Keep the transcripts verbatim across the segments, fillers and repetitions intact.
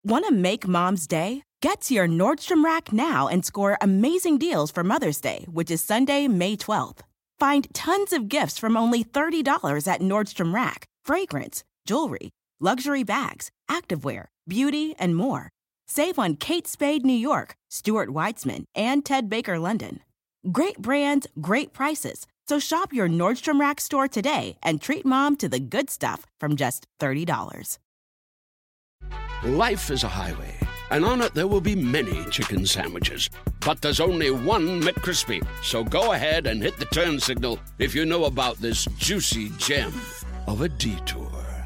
Want to make Mom's day? Get to your Nordstrom Rack now and score amazing deals for Mother's Day, which is Sunday, May twelfth. Find tons of gifts from only thirty dollars at Nordstrom Rack. Fragrance, jewelry, luxury bags, activewear, beauty, and more. Save on Kate Spade New York, Stuart Weitzman, and Ted Baker London. Great brands, great prices. So shop your Nordstrom Rack store today and treat Mom to the good stuff from just thirty dollars. Life is a highway, and on it there will be many chicken sandwiches. But there's only one McCrispy. So go ahead and hit the turn signal if you know about this juicy gem of a detour.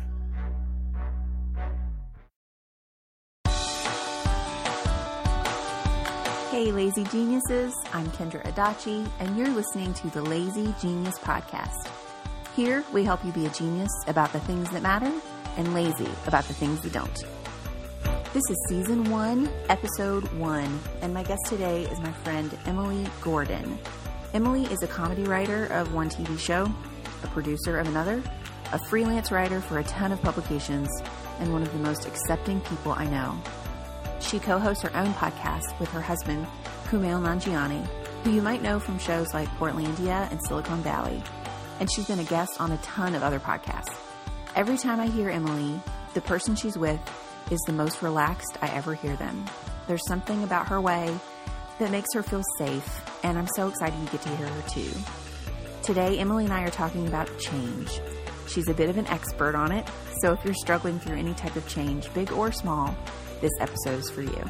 Hey, Lazy Geniuses, I'm Kendra Adachi, and you're listening to the Lazy Genius Podcast. Here, we help you be a genius about the things that matter and lazy about the things that don't. This is Season one, Episode one, and my guest today is my friend Emily Gordon. Emily is a comedy writer of one T V show, a producer of another, a freelance writer for a ton of publications, and one of the most accepting people I know. She co-hosts her own podcast with her husband, Kumail Nanjiani, who you might know from shows like Portlandia and Silicon Valley, and she's been a guest on a ton of other podcasts. Every time I hear Emily, the person she's with is the most relaxed I ever hear them. There's something about her way that makes her feel safe, and I'm so excited you get to hear her too. Today, Emily and I are talking about change. She's a bit of an expert on it, so if you're struggling through any type of change, big or small, this episode is for you.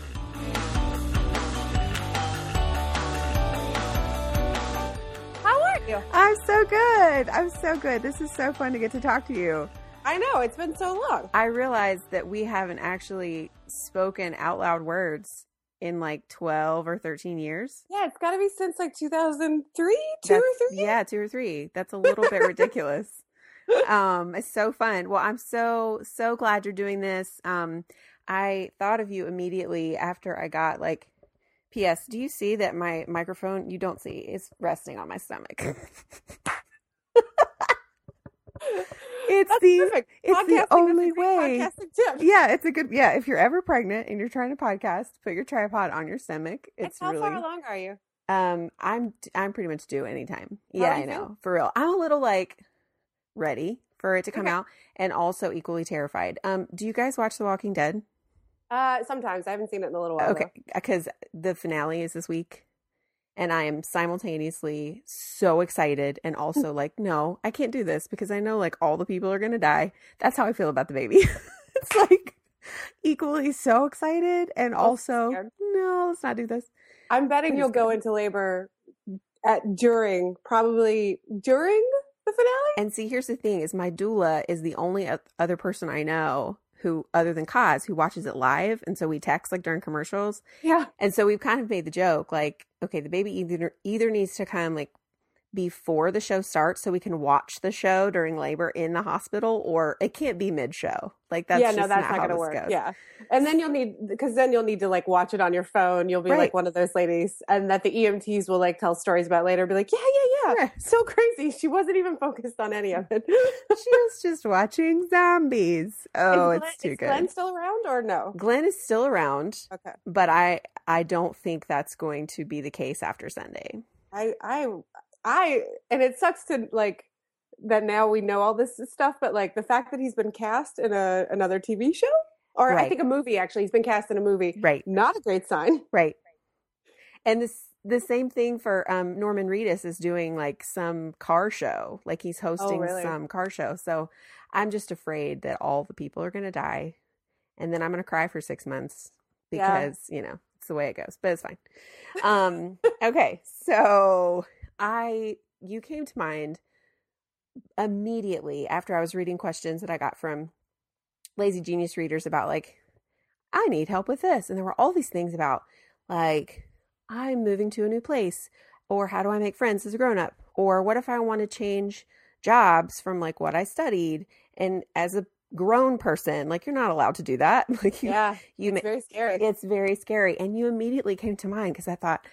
How are you? I'm so good. I'm so good. This is so fun to get to talk to you. I know, it's been so long. I realized that we haven't actually spoken out loud words in like twelve or thirteen years. Yeah, it's got to be since like two thousand three, two That's, or three? Yeah, two or three. That's a little bit ridiculous. Um, it's so fun. Well, I'm so, so glad you're doing this. Um, I thought of you immediately after I got like, P S, do you see that my microphone, you don't see, is resting on my stomach? It's That's the perfect. it's Podcasting the only is a great way. podcasting tip. Yeah, it's a good. Yeah, if you're ever pregnant and you're trying to podcast, put your tripod on your stomach. It's And how really. far along are you? Um, I'm I'm pretty much due anytime. How Yeah, do you I know feel? for real. I'm a little like ready for it to come Okay. out, and also equally terrified. Um, do you guys watch The Walking Dead? Uh, sometimes. I haven't seen it in a little while. Okay, because the finale is this week. And I am simultaneously so excited and also like, no, I can't do this because I know like all the people are going to die. That's how I feel about the baby. It's like equally so excited and also, scared. no, let's not do this. I'm betting I'm you'll just go kidding. into labor at during, probably during the finale? And see, here's the thing is my doula is the only o- other person I know who, other than Kaz, who watches it live. And so we text like during commercials. Yeah. And so we've kind of made the joke, like, okay, the baby either either needs to come like before the show starts so we can watch the show during labor in the hospital, or it can't be mid-show. Like that's yeah, just no, that's not, not, how going to this work. goes. Yeah. And then you'll need, because then you'll need to like watch it on your phone. You'll be Right. like one of those ladies, and that the E M Ts will like tell stories about later. Be like, yeah, yeah, yeah. Right. So crazy. She wasn't even focused on any of it. She was just watching zombies. Oh, is it's Glenn, too is good. Glenn still around or no? Glenn is still around, Okay. but I I don't think that's going to be the case after Sunday. I, I, I, and it sucks to like that now we know all this stuff, but like the fact that he's been cast in a another T V show, or I Right. think a movie actually, he's been cast in a movie. Right. Not a great sign. Right. And this the same thing for um, Norman Reedus is doing like some car show, like he's hosting really? some car show. So I'm just afraid that all the people are going to die, and then I'm going to cry for six months Yeah. because you know it's the way it goes. But it's fine. Um, okay, so I you came to mind immediately after I was reading questions that I got from Lazy Genius readers about like I need help with this, and there were all these things about like I'm moving to a new place, or how do I make friends as a grown up, or what if I want to change jobs from like what I studied, and as a grown person, like you're not allowed to do that. Like you, Yeah. you It's ma- very scary. it's very scary. And you immediately came to mind because I thought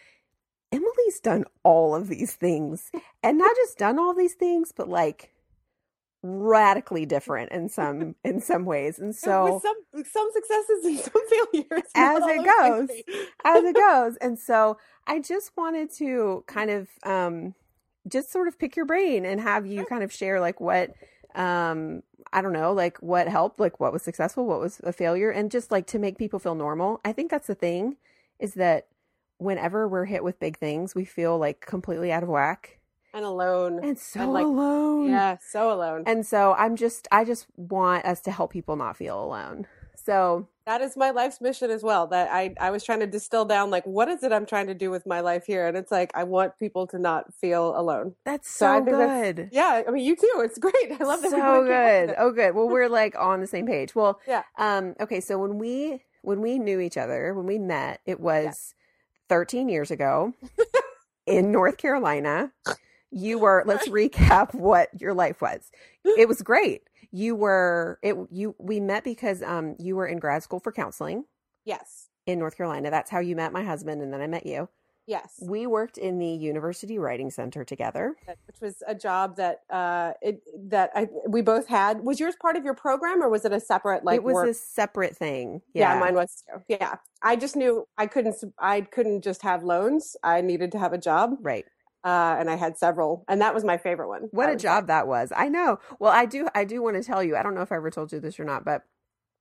Emily's done all of these things, and not just done all these things, but like radically different in some in some ways. And so with some some successes and some failures. As it goes. As it goes. And so I just wanted to kind of um just sort of pick your brain and have you kind of share like what um I don't know, like what helped, like what was successful, what was a failure, and just like to make people feel normal. I think that's the thing, is that whenever we're hit with big things, we feel like completely out of whack. And alone. And so and like, alone. Yeah, so alone. And so I'm just, I just want us to help people not feel alone. So that is my life's mission as well. That I, I was trying to distill down, like, what is it I'm trying to do with my life here? And it's like, I want people to not feel alone. That's so, so good. That's, yeah. I mean, you too. It's great. I love that. So good. Oh, good. Well, we're like on the same page. Well, yeah. Um, okay. So when we, when we knew each other, when we met, it was yeah. thirteen years ago in North Carolina. You were, let's recap what your life was. It was great. You were, it, you, we met because, um, you were in grad school for counseling. Yes. In North Carolina. That's how you met my husband. And then I met you. Yes. We worked in the University Writing Center together. Which was a job that, uh, it, that I, we both had. Was yours part of your program or was it a separate, like, it was work? a separate thing. Yeah. Yeah, mine was too. Yeah. I just knew I couldn't, I couldn't just have loans. I needed to have a job. Right. Uh, and I had several, and that was my favorite one. What a job that was. I know. Well, I do, I do want to tell you, I don't know if I ever told you this or not, but,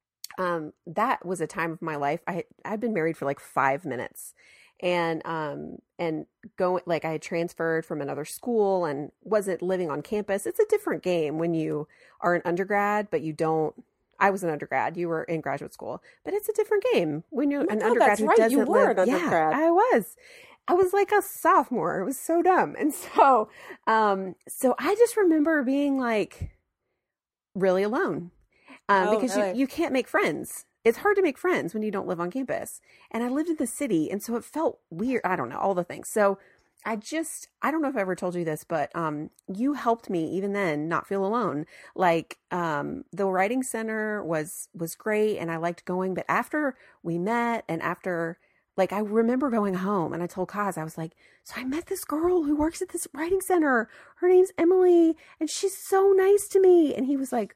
um, that was a time of my life. I, I'd been married for like five minutes and, um, and going, like I had transferred from another school and wasn't living on campus. It's a different game when you are an undergrad, but you don't, I was an undergrad. You were in graduate school, but it's a different game when you're oh, an God, undergrad that's who right. doesn't you were live. An undergrad. Yeah, I was. I was like a sophomore. It was so dumb. And so, um, so I just remember being like really alone, um, oh, because really? you, you can't make friends. It's hard to make friends when you don't live on campus. And I lived in the city. And so it felt weird. I don't know, all the things. So I just, I don't know if I ever told you this, but, um, you helped me even then not feel alone. Like, um, the writing center was, was great. And I liked going, but after we met and after, like, I remember going home and I told Kaz, I was like, so I met this girl who works at this writing center. Her name's Emily and she's so nice to me. And he was like,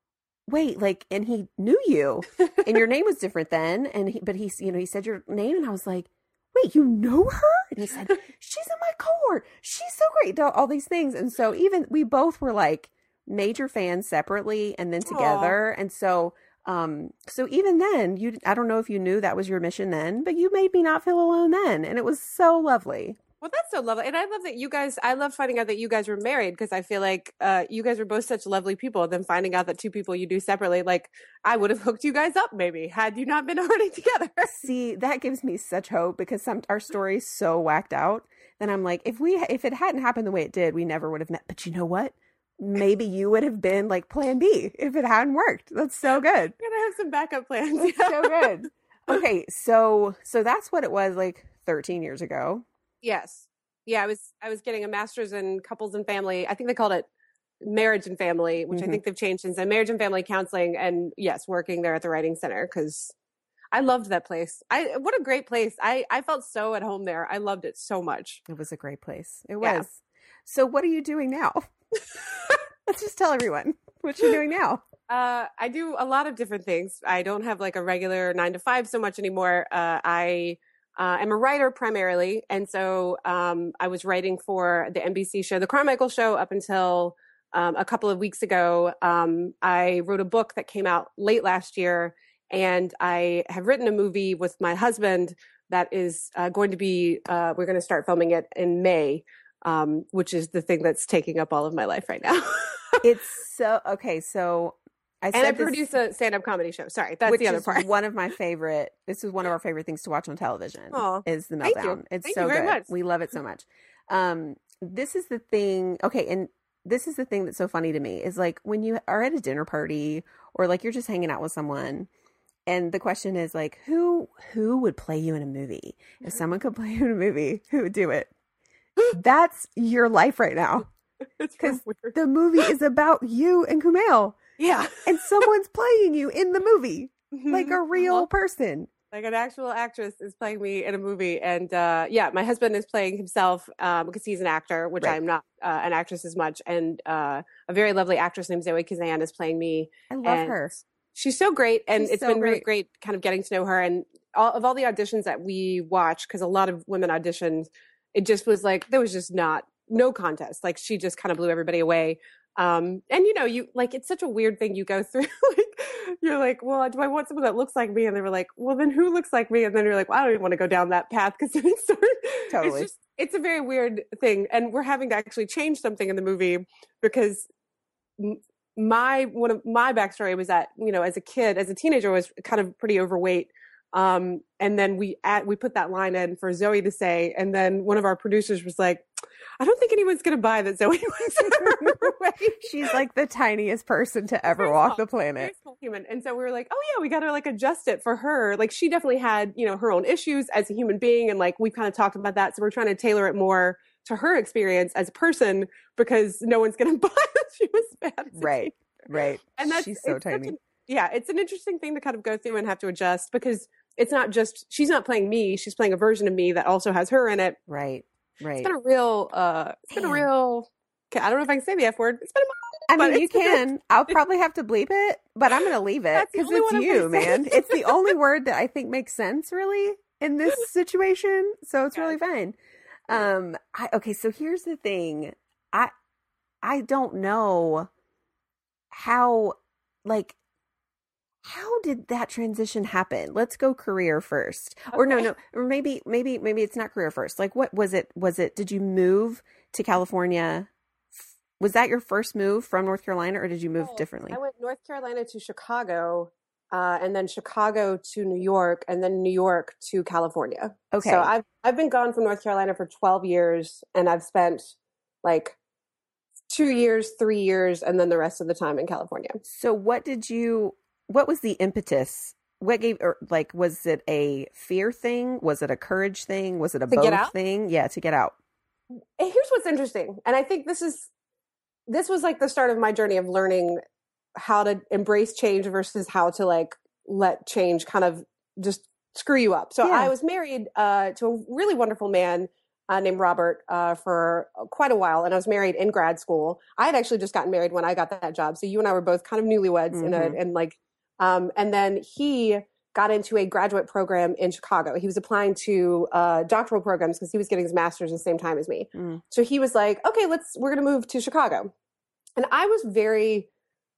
wait, like, and he knew you and your name was different then. And he, but he, you know, he said your name and I was like, wait, you know her? And he said, she's in my cohort. She's so great. All these things. And so even we both were like major fans separately and then together. Aww. And so, Um, so even then, you, I don't know if you knew that was your mission then, but you made me not feel alone then. And it was so lovely. Well, that's so lovely. And I love that you guys, I love finding out that you guys were married because I feel like, uh, you guys were both such lovely people. And then finding out that two people you do separately, like I would have hooked you guys up maybe had you not been already together. See, that gives me such hope because some, our story's so whacked out. Then I'm like, if we, if it hadn't happened the way it did, we never would have met. But you know what? Maybe you would have been like plan B if it hadn't worked. That's so good. We're gonna have some backup plans. That's so good. Okay, so so that's what it was like thirteen years ago. Yes. Yeah, I was I was getting a master's in couples and family. I think they called it marriage and family, which mm-hmm. I think they've changed since then. Marriage and family counseling, and yes, working there at the Writing Center because I loved that place. I what a great place. I I felt so at home there. I loved it so much. It was a great place. It yeah. was. So what are you doing now? Let's just tell everyone what you're doing now. Uh, I do a lot of different things. I don't have like a regular nine to five so much anymore. Uh, I uh, am a writer primarily. And so um, I was writing for the N B C show, The Carmichael Show, up until um, a couple of weeks ago. Um, I wrote a book that came out late last year. And I have written a movie with my husband that is uh, going to be, uh, we're going to start filming it in May. Um, which is the thing that's taking up all of my life right now. It's so, okay, so I said And I this, produce a stand-up comedy show. Sorry, that's which the other is part. one of my favorite, this is one of our favorite things to watch on television. Aw, is The Meltdown. thank you. It's Thank so you very good. much. We love it so much. Um, this is the thing, okay, and this is the thing that's so funny to me, is like when you are at a dinner party or like you're just hanging out with someone, and the question is like, who who would play you in a movie? If someone could play you in a movie, who would do it? That's your life right now. Because the movie is about you and Kumail. Yeah. And someone's playing you in the movie. Mm-hmm. Like a real uh-huh. person. Like an actual actress is playing me in a movie. And uh, yeah, my husband is playing himself um, because he's an actor, which Right. I'm not uh, an actress as much. And uh, a very lovely actress named Zoe Kazan is playing me. I love and her. She's so great. And She's it's so been really great. great kind of getting to know her. And all of all the auditions that we watched, because a lot of women auditioned, it just was like, there was just not, no contest. Like she just kind of blew everybody away. Um, and you know, you like, it's such a weird thing you go through. Like, you're like, well, do I want someone that looks like me? And they were like, well, then who looks like me? And then you're like, well, I don't even want to go down that path because it's sort of, Totally. it's just, it's a very weird thing. And we're having to actually change something in the movie because m- my, one of my backstory was that, you know, as a kid, as a teenager, I was kind of pretty overweight. Um, and then we at, we put that line in for Zoe to say, and then one of our producers was like, I don't think anyone's going to buy that Zoe was overweight. She's like the tiniest person to ever Very walk small, the planet. very small human. And so we were like, oh yeah, we got to like adjust it for her. Like she definitely had, you know, her own issues as a human being. And like, we've kind of talked about that. So we're trying to tailor it more to her experience as a person because no one's going to buy that she was fat. as a Right. kid. Right. And that's, She's so it's such tiny. an- yeah, it's an interesting thing to kind of go through and have to adjust because it's not just, she's not playing me. She's playing a version of me that also has her in it. Right. Right. It's been a real, uh, it's been a Man. real, I don't know if I can say the F word. It's been a I but mean, you it's been- can. I'll probably have to bleep it, but I'm going to leave it That's the because only it's one I'm you, gonna say. man. It's the only word that I think makes sense, really, in this situation. So it's really fine. Um. I, okay. So here's the thing. I I don't know how, like, how did that transition happen? Let's go career first. Or no, Okay. no, or maybe, maybe, maybe it's not career first. Like, what was it? Was it, did you move to California? Was that your first move from North Carolina or did you move Oh, differently? I went North Carolina to Chicago, uh, and then Chicago to New York, and then New York to California. Okay. So I've I've been gone from North Carolina for twelve years, and I've spent like two years, three years, and then the rest of the time in California. So what did you, what was the impetus? What gave, or like, was it a fear thing? Was it a courage thing? Was it a To get both out? thing? Yeah, to get out. And here's what's interesting, and I think this is this was like the start of my journey of learning how to embrace change versus how to like let change kind of just screw you up. So Yeah. I was married uh, to a really wonderful man uh, named Robert uh, for quite a while, and I was married in grad school. I had actually just gotten married when I got that job, so you and I were both kind of newlyweds in a Mhm. and like, um, and then he got into a graduate program in Chicago. He was applying to uh, doctoral programs because he was getting his master's at the same time as me. Mm. So he was like, okay, let's, we're going to move to Chicago. And I was very,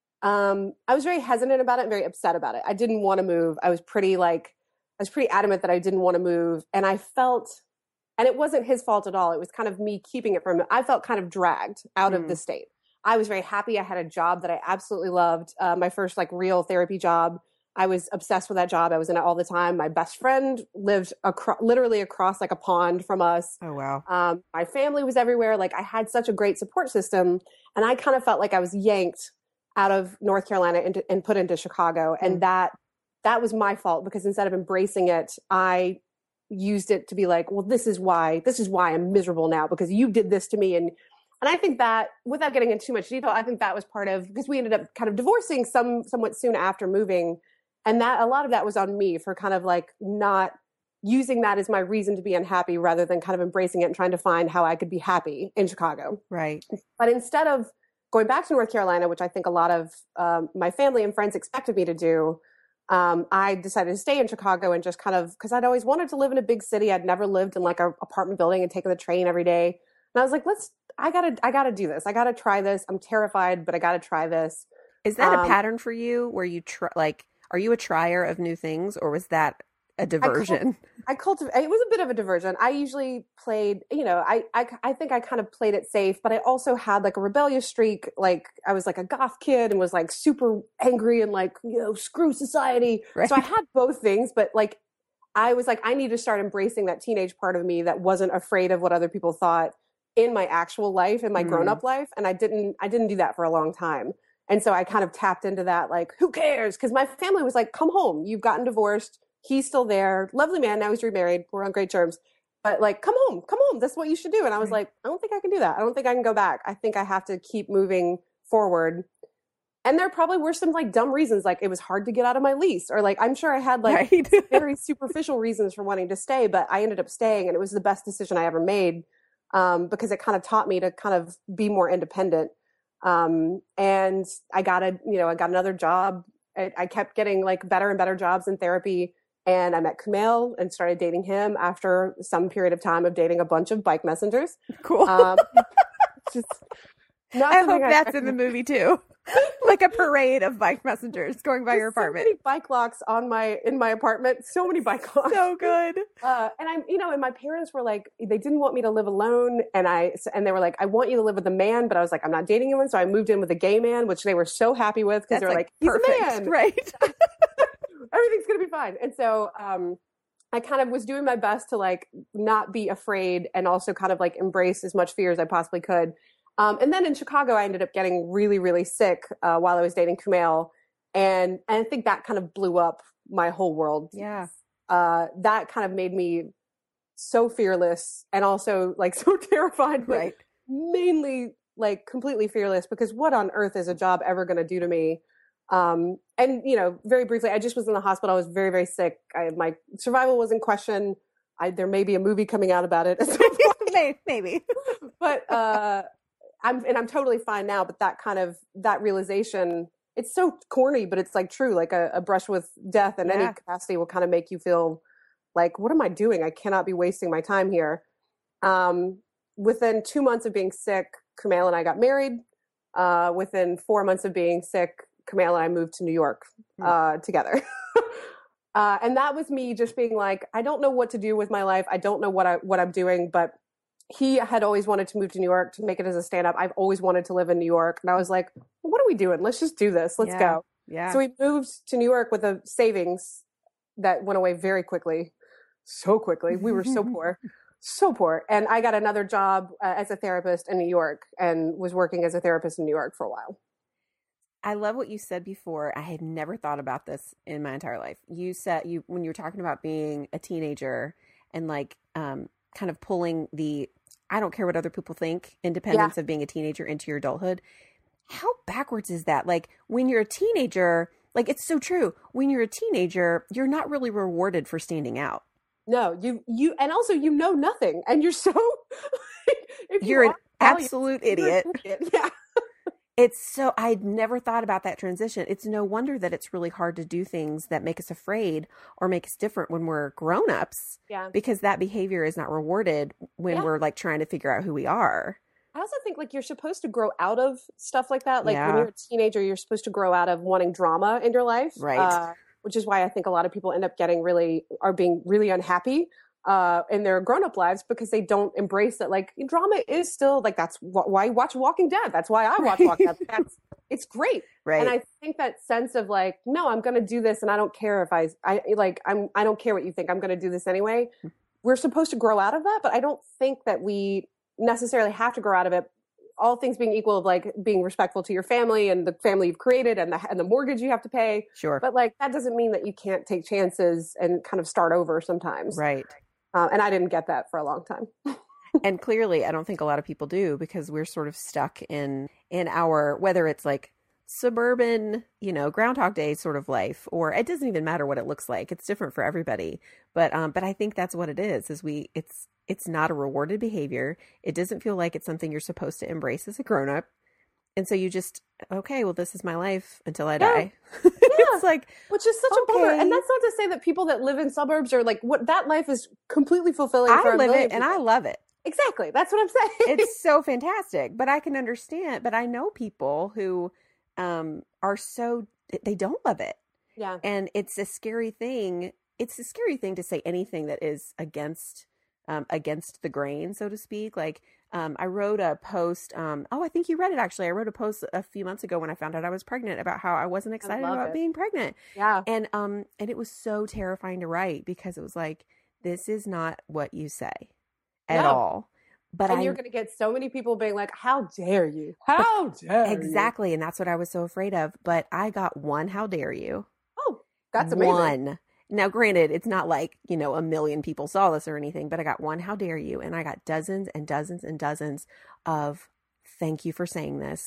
um, I was very hesitant about it and very upset about it. I didn't want to move. I was pretty like, I was pretty adamant that I didn't want to move. And I felt, and it wasn't his fault at all. It was kind of me keeping it from him. I felt kind of dragged out of Mm. the state. I was very happy. I had a job that I absolutely loved. Uh, my first like real therapy job. I was obsessed with that job. I was in it all the time. My best friend lived acro- literally across like a pond from us. Oh, wow. Um, my family was everywhere. Like I had such a great support system, and I kind of felt like I was yanked out of North Carolina into, and put into Chicago. And Mm. that, that was my fault because instead of embracing it, I used it to be like, well, this is why, this is why I'm miserable now because you did this to me. And, and I think that without getting into too much detail, I think that was part of, because we ended up kind of divorcing some, somewhat soon after moving. And that a lot of that was on me for kind of like not using that as my reason to be unhappy rather than kind of embracing it and trying to find how I could be happy in Chicago. Right. But instead of going back to North Carolina, which I think a lot of um, my family and friends expected me to do, um, I decided to stay in Chicago and just kind of, because I'd always wanted to live in a big city. I'd never lived in like an apartment building and taken the train every day. And I was like, let's, I gotta, I gotta do this. I gotta try this. I'm terrified, but I gotta try this. Is that a Um, pattern for you where you try, like, are you a trier of new things or was that a diversion? I cultivate. It was a bit of a diversion. I usually played, you know, I, I, I think I kind of played it safe, but I also had like a rebellious streak. Like I was like a goth kid and was like super angry and like, you know, screw society. Right. So I had both things, but like, I was like, I need to start embracing that teenage part of me that wasn't afraid of what other people thought in my actual life, in my Mm. grown up life. And I didn't, I didn't do that for a long time. And so I kind of tapped into that, like, who cares? Because my family was like, come home. You've gotten divorced. He's still there. Lovely man. Now he's remarried. We're on great terms. But like, come home, come home. That's what you should do. And I was Right. like, I don't think I can do that. I don't think I can go back. I think I have to keep moving forward. And there probably were some like dumb reasons, like it was hard to get out of my lease, or like I'm sure I had like Right. very superficial reasons for wanting to stay, but I ended up staying, and it was the best decision I ever made, um, because it kind of taught me to kind of be more independent. Um, and I got a, you know, I got another job. I, I kept getting like better and better jobs in therapy, and I met Kumail and started dating him after some period of time of dating a bunch of bike messengers. Cool. Um, just not I something hope that's in the movie too. Like a parade of bike messengers going by Just your apartment. So many bike locks on my in my apartment. So many bike locks. So good. Uh, and I'm, you know, and my parents were like, they didn't want me to live alone, and I and they were like, I want you to live with a man, but I was like, I'm not dating anyone, so I moved in with a gay man, which they were so happy with because they were like, he's perfect, a man, right? Everything's gonna be fine. And so, um, I kind of was doing my best to like not be afraid, and also kind of like embrace as much fear as I possibly could. Um, and then in Chicago, I ended up getting really, really sick uh, while I was dating Kumail. And, and I think that kind of blew up my whole world. Yeah. Uh, that kind of made me so fearless, and also like so terrified, but Right. mainly like completely fearless, because what on earth is a job ever going to do to me? Um, and, you know, very briefly, I just was in the hospital. I was very, very sick. I, my survival was in question. I, there may be a movie coming out about it. Maybe. But, uh, I'm, and I'm totally fine now, but that kind of, that realization, it's so corny, but it's like true, like a, a brush with death in Yeah. any capacity will kind of make you feel like, what am I doing? I cannot be wasting my time here. Um, within two months of being sick, Kumail and I got married. Uh, within four months of being sick, Kumail and I moved to New York, uh, together. uh, and that was me just being like, I don't know what to do with my life. I don't know what I, what I'm doing, but he had always wanted to move to New York to make it as a stand-up. I've always wanted to live in New York. And I was like, well, what are we doing? Let's just do this. Let's Yeah. go. Yeah. So we moved to New York with a savings that went away very quickly. So quickly. We were so poor. So poor. And I got another job uh, as a therapist in New York, and was working as a therapist in New York for a while. I love what you said before. I had never thought about this in my entire life. You said you when you were talking about being a teenager and like um, kind of pulling the I don't care what other people think independence Yeah. of being a teenager into your adulthood. How backwards is that? Like when you're a teenager, like it's so true. When you're a teenager, you're not really rewarded for standing out. No, you, you, and also you know nothing, and you're so, if you You're an are valued, absolute you're idiot. an idiot. Yeah. It's so, I'd never thought about that transition. It's no wonder that it's really hard to do things that make us afraid or make us different when we're grown-ups, Yeah. because that behavior is not rewarded when Yeah. we're like trying to figure out who we are. I also think like you're supposed to grow out of stuff like that. Like Yeah. when you're a teenager, you're supposed to grow out of wanting drama in your life. Right. Uh, which is why I think a lot of people end up getting really, are being really unhappy uh, in their grown-up lives, because they don't embrace that. Like drama is still like, that's wh- why I watch Walking Dead. That's why I watch Walking Dead. That's, it's great. Right. And I think that sense of like, no, I'm going to do this, and I don't care if I, I like, I'm, I don't care what you think. I'm going to do this anyway. We're supposed to grow out of that, but I don't think that we necessarily have to grow out of it. All things being equal, of like being respectful to your family and the family you've created, and the and the mortgage you have to pay. Sure. But like that doesn't mean that you can't take chances and kind of start over sometimes. Right. Uh, and I didn't get that for a long time. And clearly, I don't think a lot of people do, because we're sort of stuck in in our, whether it's like suburban, you know, Groundhog Day sort of life, or it doesn't even matter what it looks like. It's different for everybody. But um, but I think that's what it is. Is we it's it's not a rewarded behavior. It doesn't feel like it's something you're supposed to embrace as a grown up. And so you just, okay, well, this is my life until I die. Yeah. It's like, Which is such a bummer. okay. And that's not to say that people that live in suburbs are like, what, that life is completely fulfilling for I a live million it and I people. love it. Exactly. That's what I'm saying. It's so fantastic. But I can understand. But I know people who um, are so, they don't love it. Yeah. And it's a scary thing. It's a scary thing to say anything that is against um, against the grain, so to speak. Like um, I wrote a post. Um, oh, I think you read it actually. I wrote a post a few months ago when I found out I was pregnant about how I wasn't excited love about it. being pregnant. Yeah. And um and it was so terrifying to write, because it was like, this is not what you say at No. all. But And I you're going to get so many people being like, how dare you? How dare you? exactly, and that's what I was so afraid of. But I got one how dare you. Oh, that's amazing. One. Now, granted, it's not like, you know, a million people saw this or anything, but I got one how dare you, and I got dozens and dozens and dozens of thank you for saying this.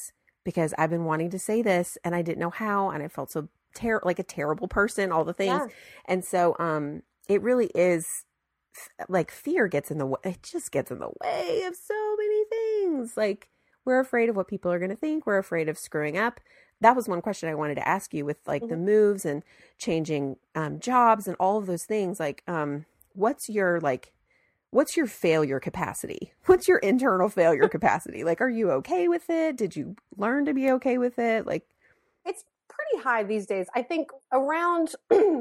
because I've been wanting to say this and I didn't know how, and I felt so ter- like a terrible person, all the things. Yeah. And so um, it really is like fear gets in the way. It just gets in the way of so many things. Like we're afraid of what people are going to think. We're afraid of screwing up. That was one question I wanted to ask you with like mm-hmm. the moves and changing um, jobs and all of those things. Like, um, what's your like, what's your failure capacity? What's your internal failure capacity? Like, are you okay with it? Did you learn to be okay with it? Like, it's pretty high these days. I think around,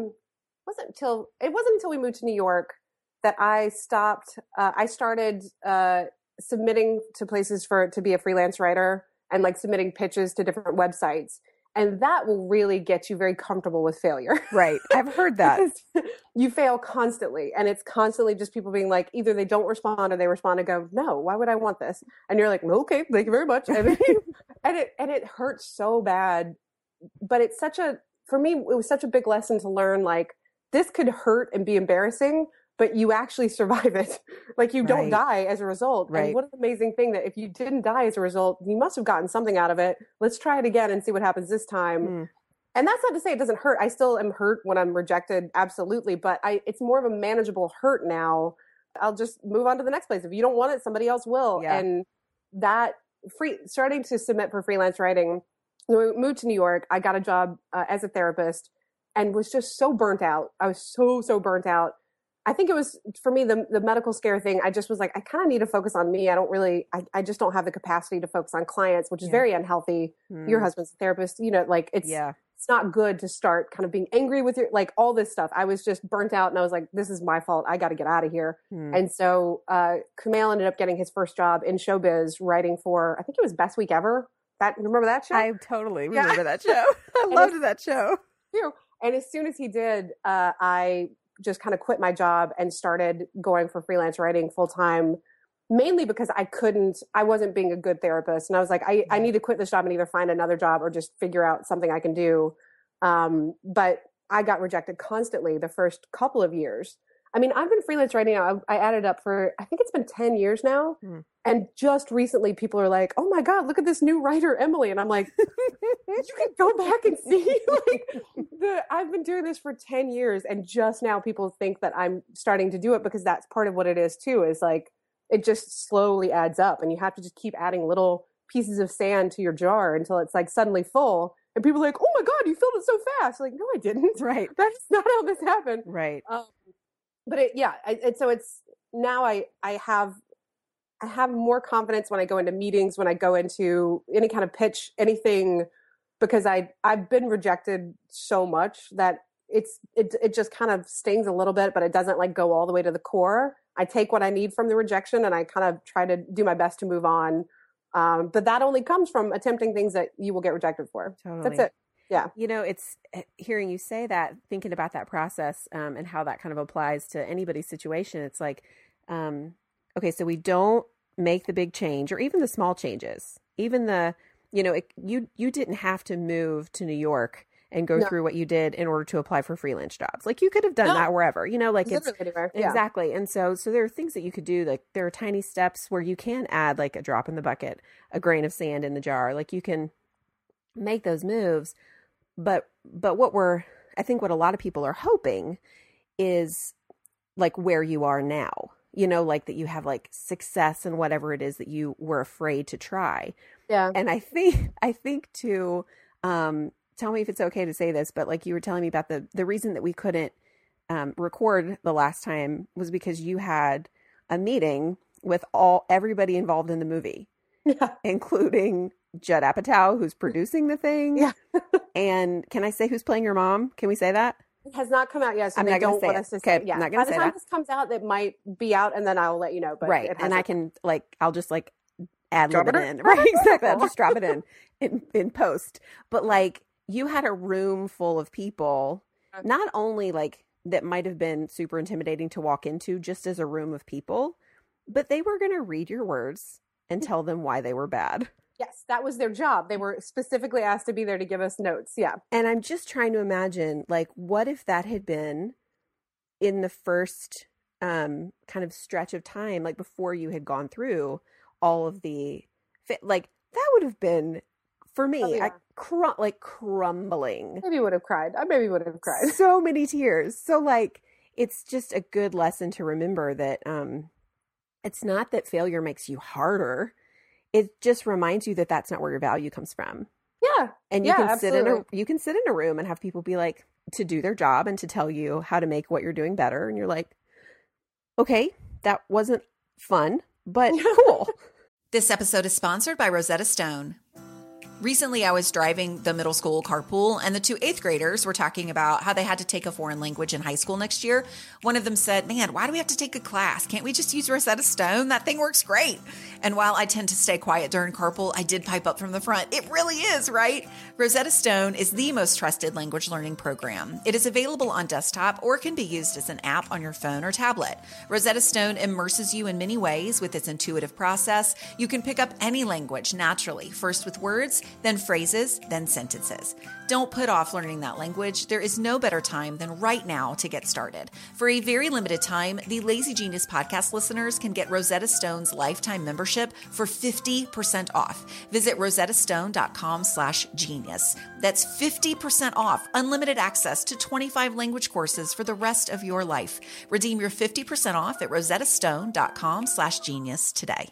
wasn't until, it wasn't until we moved to New York that I stopped, uh, I started uh, submitting to places for, to be a freelance writer and like submitting pitches to different websites. And that will really get you very comfortable with failure. Right. I've heard that. You fail constantly. And it's constantly just people being like, either they don't respond or they respond and go, no, why would I want this? And you're like, okay, thank you very much. And, and it, and it hurts so bad, but it's such a, for me, it was such a big lesson to learn, like this could hurt and be embarrassing, but you actually survive it. Like you don't Right. die as a result. Right. And what an amazing thing that if you didn't die as a result, you must have gotten something out of it. Let's try it again and see what happens this time. Mm. And that's not to say it doesn't hurt. I still am hurt when I'm rejected. Absolutely. But I, it's more of a manageable hurt now. I'll just move on to the next place. If you don't want it, somebody else will. Yeah. And that free, starting to submit for freelance writing, when we moved to New York, I got a job uh, as a therapist and was just so burnt out. I was so, so burnt out. I think it was, for me, the the medical scare thing, I just was like, I kind of need to focus on me. I don't really, I, I just don't have the capacity to focus on clients, which is Yeah. very unhealthy. Mm. Your husband's a therapist, you know, like it's, Yeah. it's not good to start kind of being angry with your, like all this stuff. I was just burnt out and I was like, this is my fault. I got to get out of here. Mm. And so uh, Kumail ended up getting his first job in showbiz writing for, I think it was Best Week Ever. That, remember that show? I totally Yeah. remember that show. I And loved that show. Too. And as soon as he did, uh, I just kind of quit my job and started going for freelance writing full time, mainly because I couldn't, I wasn't being a good therapist. And I was like, I, I need to quit this job and either find another job or just figure out something I can do. Um, but I got rejected constantly the first couple of years. I mean, I've been freelance writing now. I, I added up for, I think it's been ten years now. Mm. And just recently people are like, oh my God, look at this new writer, Emily. And I'm like, you can go back and see, like the, I've been doing this for ten years. And just now people think that I'm starting to do it because that's part of what it is too, is like, it just slowly adds up and you have to just keep adding little pieces of sand to your jar until it's like suddenly full. And people are like, oh my God, you filled it so fast. Like, no, I didn't. Right. That's not how this happened. Right. Um, but it, yeah, I, it, so it's now I, I have, I have more confidence when I go into meetings, when I go into any kind of pitch, anything, because I, I've been rejected so much that it's, it, it just kind of stings a little bit, but it doesn't like go all the way to the core. I take what I need from the rejection and I kind of try to do my best to move on. Um, but that only comes from attempting things that you will get rejected for. Totally. That's it. Yeah. You know, it's hearing you say that, thinking about that process um, and how that kind of applies to anybody's situation. It's like, um, okay, so we don't make the big change or even the small changes, even the, you know, it, you, you didn't have to move to New York and go No. through what you did in order to apply for freelance jobs. Like you could have done No. that wherever, you know, like it's Literally anywhere. Yeah. exactly. And so, so there are things that you could do. Like there are tiny steps where you can add like a drop in the bucket, a grain of sand in the jar. Like you can make those moves. But, but what we're, I think what a lot of people are hoping is like where you are now, you know, like that you have like success in whatever it is that you were afraid to try. Yeah. And I think, I think too, um, tell me if it's okay to say this, but like you were telling me about the, the reason that we couldn't, um, record the last time was because you had a meeting with all, everybody involved in the movie, Yeah. including Judd Apatow, who's producing the thing. Yeah. And can I say who's playing your mom? Can we say that? It has not come out yet, so I'm they not gonna don't say want it. us to Okay, say. Yeah, I'm not by gonna the say time that. this comes out, it might be out, and then I'll let you know. But Right. it And I hasn't. can like, I'll just like ad lib Drop it it in? in. Right. Exactly. I'll just drop it in, in, in post. But like you had a room full of people, not only like that might have been super intimidating to walk into just as a room of people, but they were going to read your words and tell them why they were bad. Yes, that was their job. They were specifically asked to be there to give us notes. Yeah. And I'm just trying to imagine, like, what if that had been in the first um, kind of stretch of time, like before you had gone through all of the, like, that would have been for me, Oh, yeah. I cr- like crumbling. Maybe would have cried. I maybe would have cried. So many tears. So like, it's just a good lesson to remember that um, it's not that failure makes you harder. It just reminds you that that's not where your value comes from. Yeah. And you yeah, can absolutely. sit in a you can sit in a room and have people be like, to do their job and to tell you how to make what you're doing better, and you're like, okay, that wasn't fun, but cool. This episode is sponsored by Rosetta Stone. Recently, I was driving the middle school carpool, and the two eighth graders were talking about how they had to take a foreign language in high school next year. One of them said, man, why do we have to take a class? Can't we just use Rosetta Stone? That thing works great. And while I tend to stay quiet during carpool, I did pipe up from the front. It really is, right? Rosetta Stone is the most trusted language learning program. It is available on desktop or can be used as an app on your phone or tablet. Rosetta Stone immerses you in many ways with its intuitive process. You can pick up any language naturally, first with words, then phrases, then sentences. Don't put off learning that language. There is no better time than right now to get started. For a very limited time, the Lazy Genius podcast listeners can get Rosetta Stone's lifetime membership for fifty percent off. Visit rosettastone.com slash genius. That's fifty percent off, unlimited access to twenty-five language courses for the rest of your life. Redeem your fifty percent off at rosettastone.com slash genius today.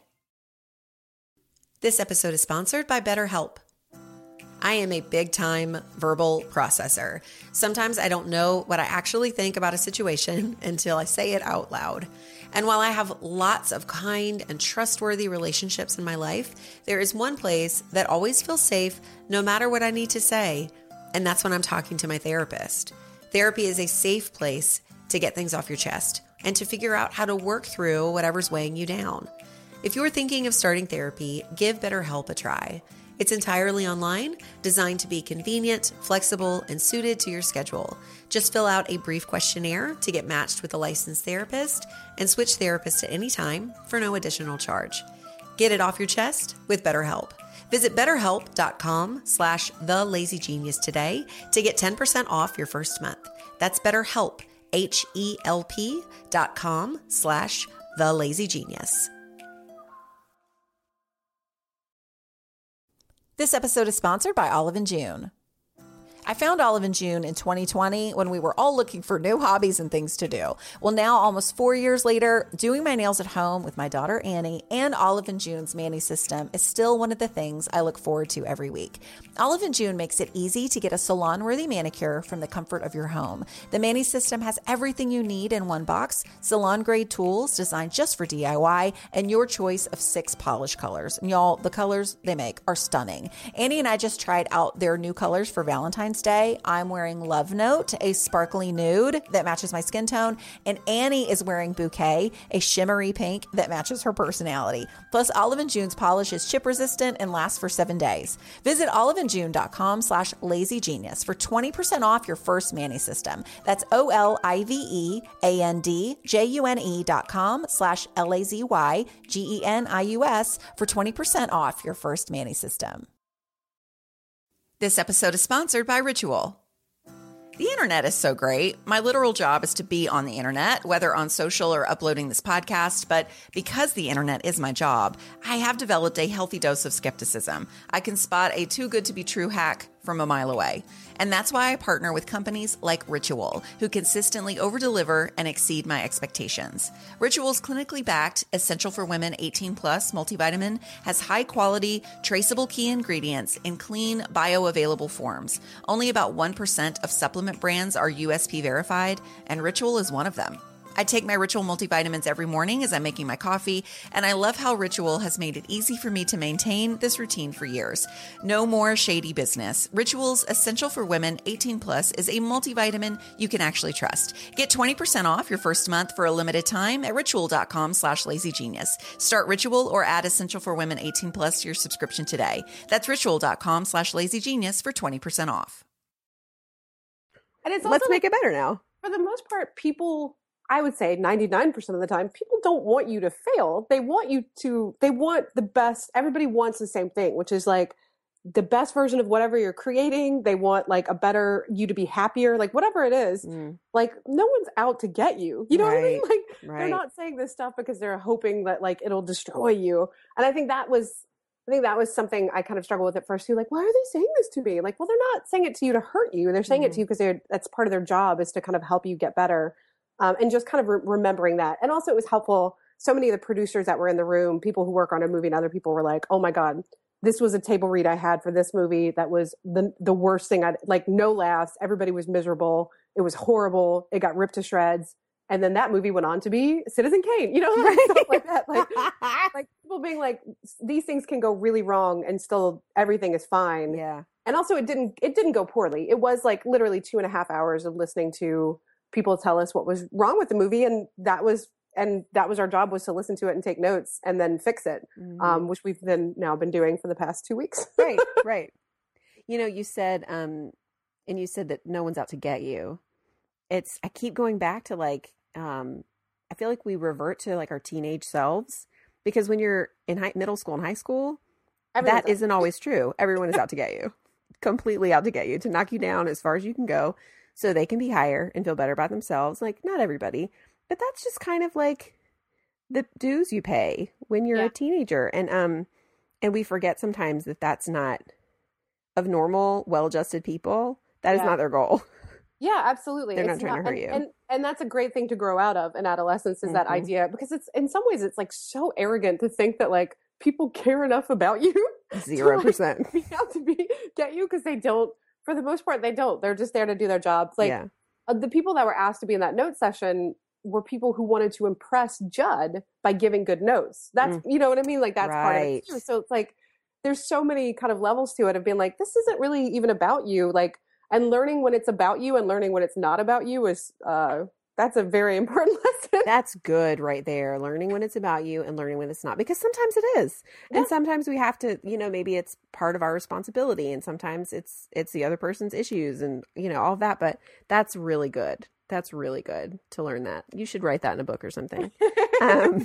This episode is sponsored by BetterHelp. I am a big-time verbal processor. Sometimes I don't know what I actually think about a situation until I say it out loud. And while I have lots of kind and trustworthy relationships in my life, there is one place that always feels safe no matter what I need to say, and that's when I'm talking to my therapist. Therapy is a safe place to get things off your chest and to figure out how to work through whatever's weighing you down. If you're thinking of starting therapy, give BetterHelp a try. It's entirely online, designed to be convenient, flexible, and suited to your schedule. Just fill out a brief questionnaire to get matched with a licensed therapist and switch therapists at any time for no additional charge. Get it off your chest with BetterHelp. Visit betterhelp.com slash thelazygenius today to get ten percent off your first month. That's BetterHelp, H-E-L-P dot com slash thelazygenius. This episode is sponsored by Olive and June. I found Olive and June in twenty twenty when we were all looking for new hobbies and things to do. Well, now almost four years later, doing my nails at home with my daughter Annie and Olive and June's Mani system is still one of the things I look forward to every week. Olive and June makes it easy to get a salon-worthy manicure from the comfort of your home. The Mani system has everything you need in one box, salon-grade tools designed just for D I Y, and your choice of six polish colors. And y'all, the colors they make are stunning. Annie and I just tried out their new colors for Valentine's Day. I'm wearing Love Note, a sparkly nude that matches my skin tone, and Annie is wearing Bouquet, a shimmery pink that matches her personality. Plus, Olive and June's polish is chip resistant and lasts for seven days. Visit oliveandjune.com slash lazygenius for twenty percent off your first Mani system. That's O-L-I-V-E-A-N-D-J-U-N-E dot com slash L-A-Z-Y-G-E-N-I-U-S for twenty percent off your first Mani system. This episode is sponsored by Ritual. The internet is so great. My literal job is to be on the internet, whether on social or uploading this podcast. But because the internet is my job, I have developed a healthy dose of skepticism. I can spot a too good to be true hack from a mile away. And that's why I partner with companies like Ritual, who consistently over-deliver and exceed my expectations. Ritual's clinically backed, essential for women eighteen plus multivitamin has high-quality, traceable key ingredients in clean, bioavailable forms. Only about one percent of supplement brands are U S P verified, and Ritual is one of them. I take my Ritual multivitamins every morning as I'm making my coffee, and I love how Ritual has made it easy for me to maintain this routine for years. No more shady business. Ritual's Essential for Women eighteen plus is a multivitamin you can actually trust. Get twenty percent off your first month for a limited time at ritual.com slash lazygenius. Start Ritual or add Essential for Women eighteen plus to your subscription today. That's ritual.com slash lazygenius for twenty percent off. And it's also Let's make like, it better now. for the most part, people, I would say ninety-nine percent of the time, people don't want you to fail. They want you to, they want the best. Everybody wants the same thing, which is like the best version of whatever you're creating. They want like a better, you to be happier, like whatever it is. Mm. Like no one's out to get you. You know right. what I mean? Like right. they're not saying this stuff because they're hoping that like it'll destroy you. And I think that was I think that was something I kind of struggled with at first too. Like, why are they saying this to me? Like, well, they're not saying it to you to hurt you. They're saying mm-hmm. it to you because they're that's part of their job is to kind of help you get better. Um, and just kind of re- remembering that. And also it was helpful. So many of the producers that were in the room, people who work on a movie and other people were like, oh my God, this was a table read I had for this movie. That was the the worst thing. I'd like no laughs. Everybody was miserable. It was horrible. It got ripped to shreds. And then that movie went on to be Citizen Kane, you know, like, stuff like that. Like, like people being like, these things can go really wrong and still everything is fine. Yeah. And also it didn't, it didn't go poorly. It was like literally two and a half hours of listening to people tell us what was wrong with the movie. And that was, and that was our job, was to listen to it and take notes and then fix it, mm-hmm. um, which we've then now been doing for the past two weeks. Right. Right. You know, you said, um, and you said that no one's out to get you. It's, I keep going back to like, um, I feel like we revert to like our teenage selves, because when you're in high, middle school and high school, Everyone's that isn't always true. Everyone is out to get you, completely out to get you, to knock you down as far as you can go so they can be higher and feel better about themselves. Like, not everybody, but that's just kind of like the dues you pay when you're yeah. a teenager. And, um, and we forget sometimes that that's not of normal, well-adjusted people. That yeah. is not their goal. Yeah, absolutely. They're it's not trying not, to hurt and, you. And, and that's a great thing to grow out of in adolescence is mm-hmm. that idea, because it's in some ways it's like so arrogant to think that like people care enough about you. Zero percent. To, like, be out to be, get you, because they don't, for the most part, they don't. They're just there to do their jobs. Like yeah. uh, the people that were asked to be in that note session were people who wanted to impress Judd by giving good notes. That's, mm. you know what I mean? Like that's right. part of it too. So it's like, there's so many kind of levels to it of being like, this isn't really even about you. Like, and learning when it's about you and learning when it's not about you is, uh, that's a very important lesson. That's good right there. Learning when it's about you and learning when it's not, because sometimes it is. Yeah. And sometimes we have to, you know, maybe it's part of our responsibility, and sometimes it's, it's the other person's issues and, you know, all of that, but that's really good. That's really good to learn that. You should write that in a book or something. um,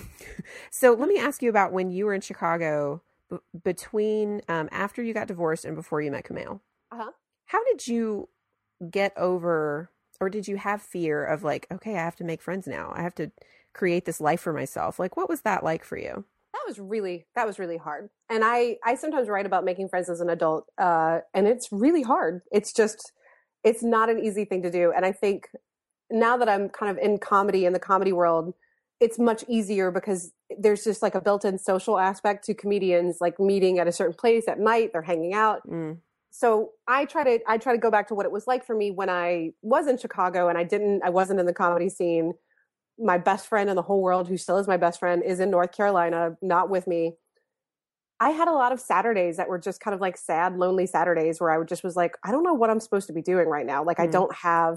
so let me ask you about when you were in Chicago b- between, um, after you got divorced and before you met Kumail. Uh-huh. How did you get over, or did you have fear of like, okay, I have to make friends now. I have to create this life for myself. Like, what was that like for you? That was really, that was really hard. And I, I sometimes write about making friends as an adult, uh, and it's really hard. It's just, it's not an easy thing to do. And I think now that I'm kind of in comedy, in the comedy world, it's much easier because there's just like a built-in social aspect to comedians, like meeting at a certain place at night, they're hanging out. Mm. So I try to, I try to go back to what it was like for me when I was in Chicago and I didn't, I wasn't in the comedy scene. My best friend in the whole world, who still is my best friend, is in North Carolina, not with me. I had a lot of Saturdays that were just kind of like sad, lonely Saturdays where I would just was like, I don't know what I'm supposed to be doing right now. Like, mm. I don't have,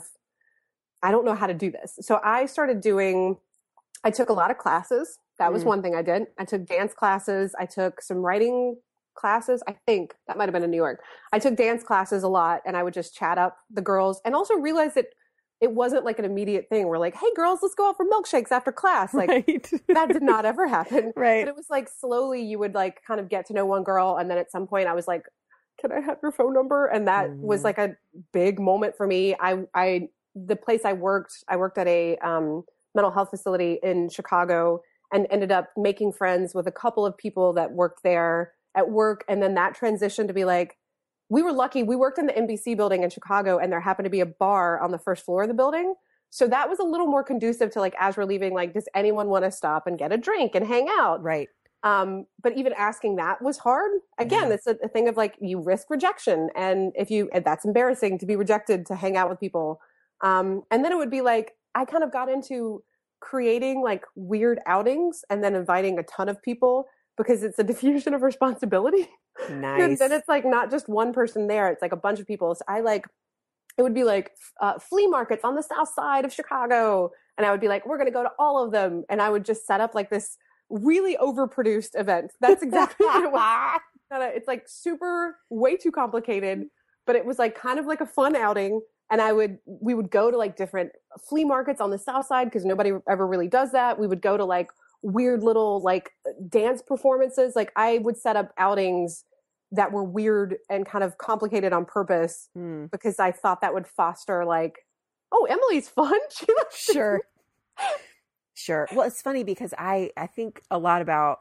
I don't know how to do this. So I started doing, I took a lot of classes. That was mm. one thing I did. I took dance classes. I took some writing classes. I think that might've been in New York. I took dance classes a lot, and I would just chat up the girls, and also realize that it wasn't like an immediate thing. We're like, hey girls, let's go out for milkshakes after class. Like right. That did not ever happen. Right. But it was like slowly you would like kind of get to know one girl. And then at some point I was like, can I have your phone number? And that mm. was like a big moment for me. I, I, the place I worked, I worked at a um, mental health facility in Chicago and ended up making friends with a couple of people that worked there at work. And then that transitioned to be like, we were lucky. We worked in the N B C building in Chicago, and there happened to be a bar on the first floor of the building. So that was a little more conducive to like, as we're leaving, like, does anyone want to stop and get a drink and hang out? Right. Um, but even asking that was hard. Again, yeah. It's a, a thing of like, you risk rejection. And if you, and that's embarrassing to be rejected, to hang out with people. Um, and then it would be like, I kind of got into creating like weird outings and then inviting a ton of people, because it's a diffusion of responsibility. Nice. And then it's like not just one person there. It's like a bunch of people. So I like, it would be like uh, flea markets on the south side of Chicago. And I would be like, we're going to go to all of them. And I would just set up like this really overproduced event. That's exactly what it was. It's like super, way too complicated, but it was like kind of like a fun outing. And I would, we would go to like different flea markets on the south side, because nobody ever really does that. We would go to like weird little like dance performances. Like I would set up outings that were weird and kind of complicated on purpose mm. because I thought that would foster like, oh, Emily's fun. She sure. Sure. Well, it's funny because I, I think a lot about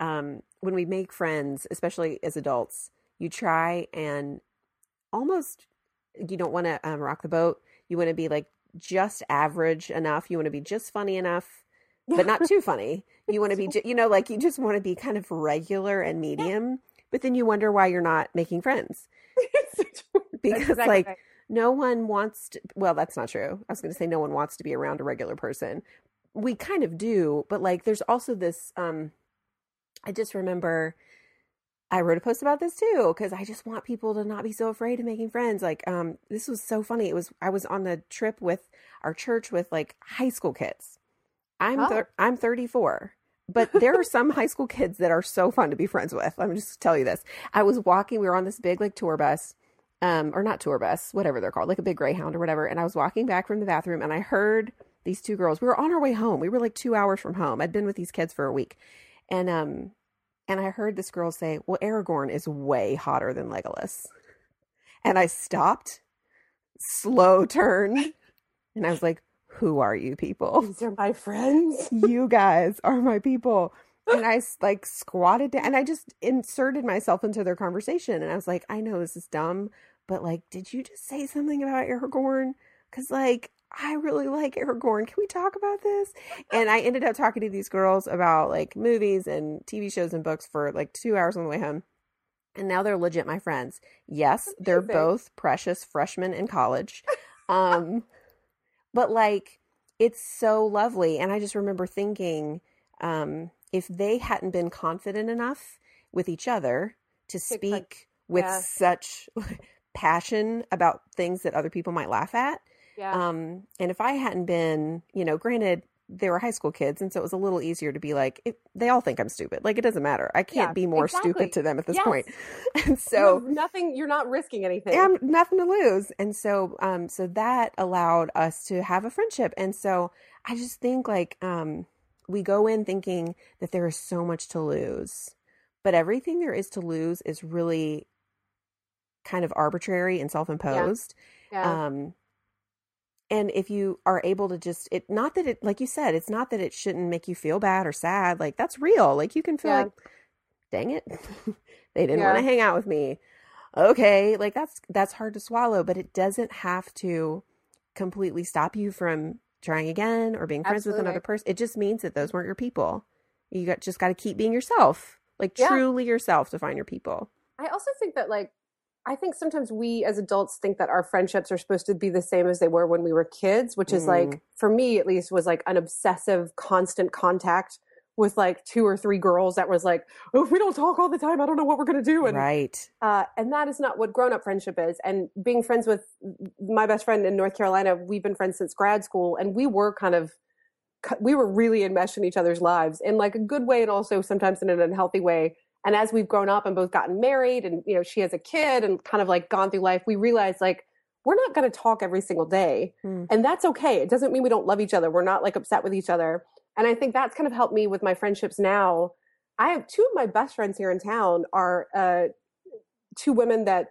um, when we make friends, especially as adults, you try and almost, you don't want to um, rock the boat. You want to be like just average enough. You want to be just funny enough, but not too funny. You want to be, you know, like you just want to be kind of regular and medium, but then you wonder why you're not making friends. Because exactly like right. no one wants to, well, that's not true. I was going to say no one wants to be around a regular person. We kind of do, but like there's also this, um, I just remember I wrote a post about this too, because I just want people to not be so afraid of making friends. Like, um, this was so funny. It was, I was on a trip with our church with like high school kids. I'm, oh. thir- I'm thirty-four, but there are some high school kids that are so fun to be friends with. Let me just tell you this. I was walking, we were on this big like tour bus, um, or not tour bus, whatever they're called, like a big Greyhound or whatever. And I was walking back from the bathroom and I heard these two girls. We were on our way home. We were like two hours from home. I'd been with these kids for a week. And, um, and I heard this girl say, well, Aragorn is way hotter than Legolas. And I stopped, slow turn. And I was like, who are you people? These are my friends. You guys are my people. And I like squatted down and I just inserted myself into their conversation. And I was like, I know this is dumb, but like, did you just say something about Aragorn? Because like, I really like Aragorn. Can we talk about this? And I ended up talking to these girls about like movies and T V shows and books for like two hours on the way home. And now they're legit my friends. Yes, they're both precious freshmen in college. Um, but like, it's so lovely. And I just remember thinking, um, if they hadn't been confident enough with each other to speak with yeah. such passion about things that other people might laugh at, yeah. um, and if I hadn't been, you know, granted, they were high school kids, and so it was a little easier to be like, it, they all think I'm stupid. Like, it doesn't matter. I can't yeah, be more exactly. stupid to them at this yes. point. And so you nothing, you're not risking anything. Yeah, nothing to lose. And so, um, so that allowed us to have a friendship. And so I just think like, um, we go in thinking that there is so much to lose, but everything there is to lose is really kind of arbitrary and self-imposed. Yeah. Yeah. Um, And if you are able to just, it, not that it, like you said, it's not that it shouldn't make you feel bad or sad. Like, that's real. Like, you can feel yeah. like, dang it, they didn't yeah. want to hang out with me. Okay. Like, that's, that's hard to swallow, but it doesn't have to completely stop you from trying again or being friends Absolutely. With another person. It just means that those weren't your people. You got, just got to keep being yourself, like yeah. truly yourself to find your people. I also think that like, I think sometimes we as adults think that our friendships are supposed to be the same as they were when we were kids, which is mm. like, for me at least, was like an obsessive, constant contact with like two or three girls that was like, oh, if we don't talk all the time, I don't know what we're going to do. And, right. Uh, and that is not what grown-up friendship is. And being friends with my best friend in North Carolina, we've been friends since grad school, and we were kind of, we were really enmeshed in each other's lives in like a good way and also sometimes in an unhealthy way. And as we've grown up and both gotten married and, you know, she has a kid and kind of like gone through life, we realized like, we're not going to talk every single day. Mm. And that's okay. It doesn't mean we don't love each other. We're not like upset with each other. And I think that's kind of helped me with my friendships now. I have two of my best friends here in town are uh, two women that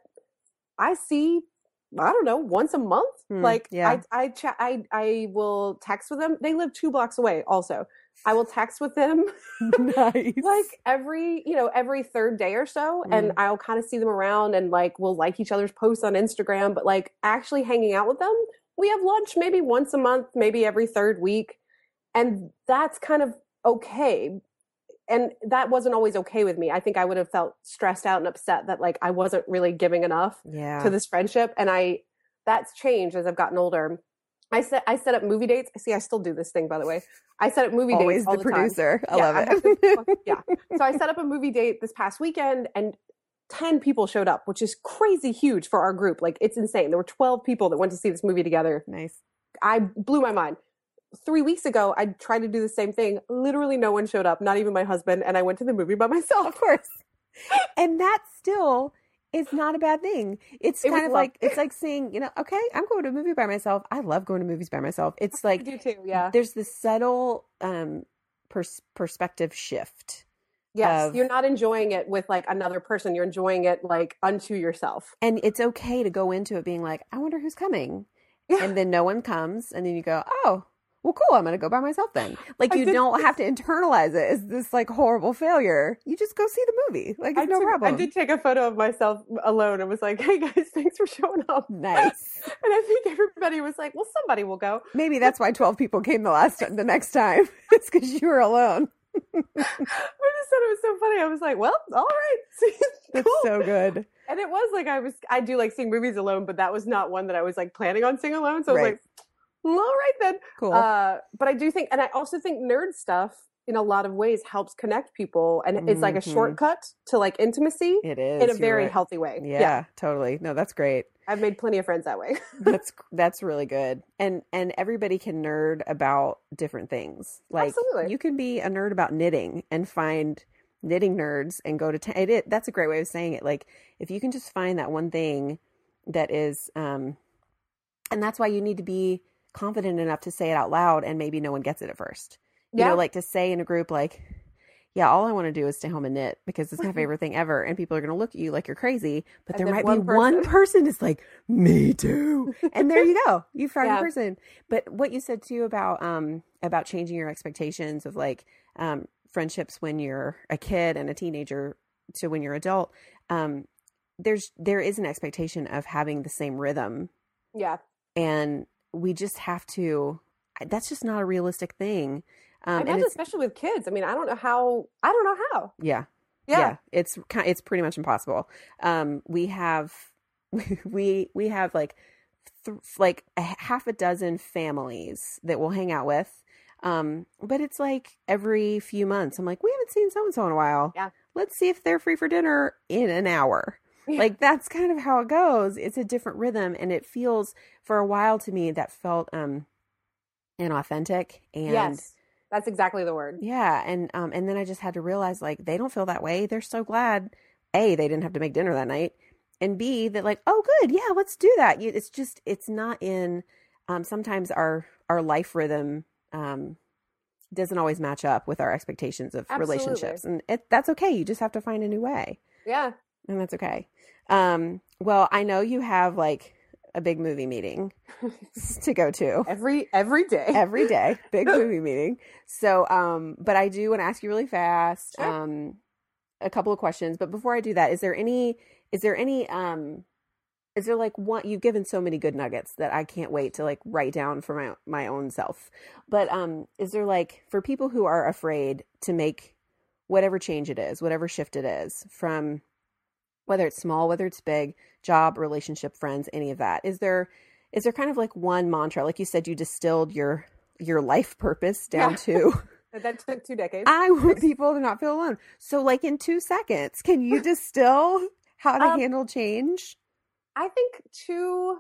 I see, I don't know, once a month. Mm, like yeah. I, I, ch- I, I will text with them. They live two blocks away also. I will text with them nice. like every, you know, every third day or so. Mm. And I'll kind of see them around and like, we'll like each other's posts on Instagram, but like actually hanging out with them, we have lunch maybe once a month, maybe every third week. And that's kind of okay. And that wasn't always okay with me. I think I would have felt stressed out and upset that like, I wasn't really giving enough yeah. to this friendship. And I, that's changed as I've gotten older. I set I set up movie dates. See, I still do this thing, by the way. I set up movie Always dates all the the producer. time. I yeah, love I it. To, yeah. So I set up a movie date this past weekend, and ten people showed up, which is crazy huge for our group. Like, it's insane. There were twelve people that went to see this movie together. Nice. I blew my mind. Three weeks ago, I tried to do the same thing. Literally, no one showed up, not even my husband, and I went to the movie by myself. Of course. And that still is not a bad thing. It's it kind of love. like, it's like saying, you know, okay, I'm going to a movie by myself. I love going to movies by myself. It's like, I do too, yeah. There's this subtle um, pers- perspective shift. Yes, of, you're not enjoying it with like another person. You're enjoying it like unto yourself. And it's okay to go into it being like, I wonder who's coming. Yeah. And then no one comes. And then you go, oh, well, cool, I'm going to go by myself then. Like, you don't have to internalize it as this like horrible failure. You just go see the movie. Like, it's I no took, problem. I did take a photo of myself alone and was like, hey guys, thanks for showing up. Nice. And I think everybody was like, well, somebody will go. Maybe that's why twelve people came the last the next time. It's because you were alone. I just thought it was so funny. I was like, well, all right. That's Cool. so good. And it was like, I was, I do like seeing movies alone, but that was not one that I was like planning on seeing alone. So I was Right. like, all right then. Cool. Uh, but I do think, and I also think nerd stuff in a lot of ways helps connect people, and it's like a Mhm. shortcut to like intimacy It is. in a you're very right. healthy way. Yeah, totally. No, that's great. I've made plenty of friends that way. That's that's really good. And and everybody can nerd about different things. Like Absolutely. you can be a nerd about knitting and find knitting nerds and go to t- it, it. That's a great way of saying it. Like if you can just find that one thing that is, um, and that's why you need to be confident enough to say it out loud, and maybe no one gets it at first. You Yeah. know, like to say in a group, like, yeah, all I want to do is stay home and knit because it's my favorite thing ever. And people are going to look at you like you're crazy, but And there then might be one one person- person is like, me too. And there you go. You found Yeah. your person. But what you said too about, um, about changing your expectations of like, um, friendships when you're a kid and a teenager to when you're adult, um, there's, there is an expectation of having the same rhythm, Yeah. and we just have to, that's just not a realistic thing. Um, I and imagine, it's, especially with kids. I mean, I don't know how, I don't know how. yeah. Yeah. Yeah, it's ki- it's pretty much impossible. Um, we have we we have like th- like a half a dozen families that we'll hang out with, um, but it's like every few months. I'm like, we haven't seen so and so in a while. Yeah. Let's see if they're free for dinner in an hour. Yeah. Like that's kind of how it goes. It's a different rhythm, and it feels for a while to me that felt um inauthentic and. Yes. That's exactly the word. Yeah, and um, and then I just had to realize like they don't feel that way. They're so glad A, they didn't have to make dinner that night, and B, that like, oh, good, yeah, let's do that. You, it's just it's not in. Um, sometimes our our life rhythm um doesn't always match up with our expectations of Absolutely. relationships, and it, that's okay. You just have to find a new way, Yeah. and that's okay. Um, well, I know you have like a big movie meeting to go to. Every, every day. Every day, big movie meeting. So, um, but I do want to ask you really fast, Sure. um, a couple of questions. But before I do that, is there any, is there any, um, is there like one, you've given so many good nuggets that I can't wait to like write down for my, my own self. But, um, is there like, for people who are afraid to make whatever change it is, whatever shift it is from whether it's small, whether it's big, job, relationship, friends, any of that, is there, is there kind of like one mantra? Like you said, you distilled your, your life purpose down Yeah. to, That took two decades. I want people to not feel alone. So like in two seconds, can you distill how to Um, handle change? I think two,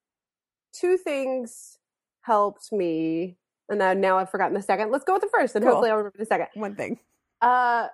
two things helped me. And now, now I've forgotten the second. Let's go with the first, and Cool. hopefully I'll remember the second. One thing. Uh,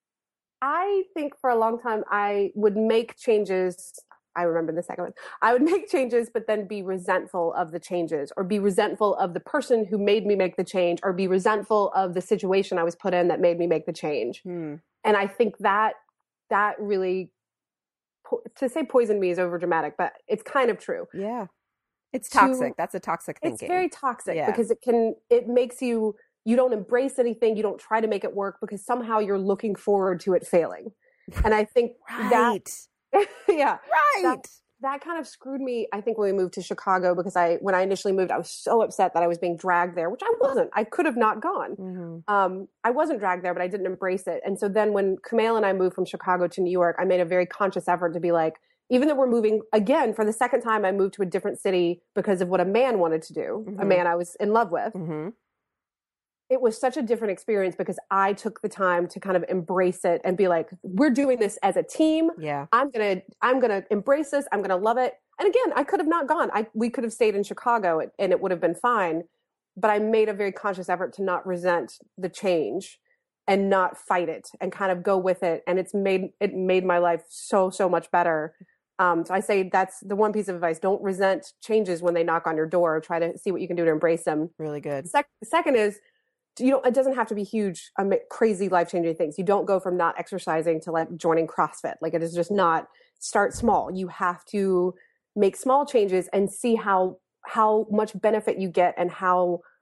I think for a long time I would make changes. I remember the second one. I would make changes, but then be resentful of the changes, or be resentful of the person who made me make the change, or be resentful of the situation I was put in that made me make the change. Hmm. And I think that that really, po- to say poison me is over dramatic, but it's kind of true. Yeah. It's To- toxic. That's a toxic thinking. It's very toxic Yeah. because it can, it makes you, you don't embrace anything. You don't try to make it work because somehow you're looking forward to it failing. And I think right. that, yeah, Right. that kind of screwed me. I think when we moved to Chicago, because I, when I initially moved, I was so upset that I was being dragged there, which I wasn't. I could have not gone. Mhm. Um, I wasn't dragged there, but I didn't embrace it. And so then when Kumail and I moved from Chicago to New York, I made a very conscious effort to be like, even though we're moving again for the second time, I moved to a different city because of what a man wanted to do, a Mhm. man I was in love with. Mhm. It was such a different experience because I took the time to kind of embrace it and be like, we're doing this as a team. Yeah. I'm going to, I'm going to embrace this. I'm going to love it. And again, I could have not gone. I, we could have stayed in Chicago and it would have been fine. But I made a very conscious effort to not resent the change and not fight it and kind of go with it. And it's made, it made my life so, so much better. Um, so I say that's the one piece of advice. Don't resent changes when they knock on your door. Try to see what you can do to embrace them. Really good. Sec- second is, you know, it doesn't have to be huge, um, crazy life-changing things. You don't go from not exercising to like joining CrossFit. Like it is just not, start small. You have to make small changes and see how, how much benefit you get and how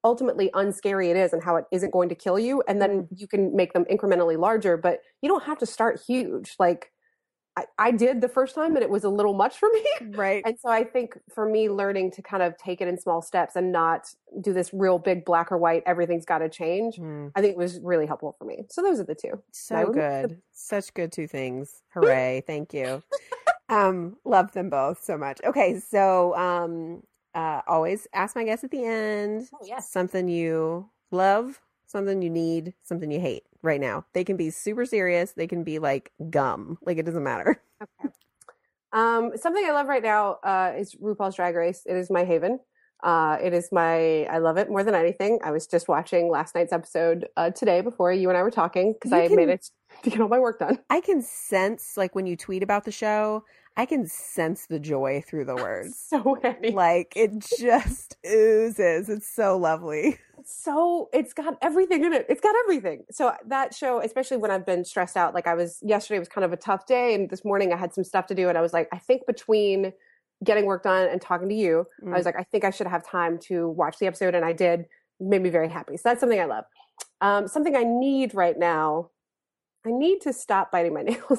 ultimately unscary it is and how it isn't going to kill you. And then you can make them incrementally larger, but you don't have to start huge. Like I, I did the first time and it was a little much for me. Right. And so I think for me, learning to kind of take it in small steps and not do this real big black or white, everything's got to change. Mm. I think it was really helpful for me. So those are the two. So good. The- Such good two things. Hooray. Thank you. Um, love them both so much. Okay. So, um, uh, always ask my guests at the end, oh, yes. something you love, something you need, something you hate right now. They can be super serious. They can be like gum. Like it doesn't matter. Okay. Um, something I love right now, uh, is RuPaul's Drag Race. It is my haven. Uh, it is my, I love it more than anything. I was just watching last night's episode, uh, today before you and I were talking because I can, managed to get all my work done. I can sense, like when you tweet about the show, I can sense the joy through the words. So happy. Like it just oozes. It's so lovely. So it's got everything in it. It's got everything. So that show, especially when I've been stressed out, like I was, yesterday was kind of a tough day. And this morning I had some stuff to do. And I was like, I think between getting work done and talking to you, mm. I was like, I think I should have time to watch the episode. And I did. It made me very happy. So that's something I love. Um, something I need right now, I need to stop biting my nails.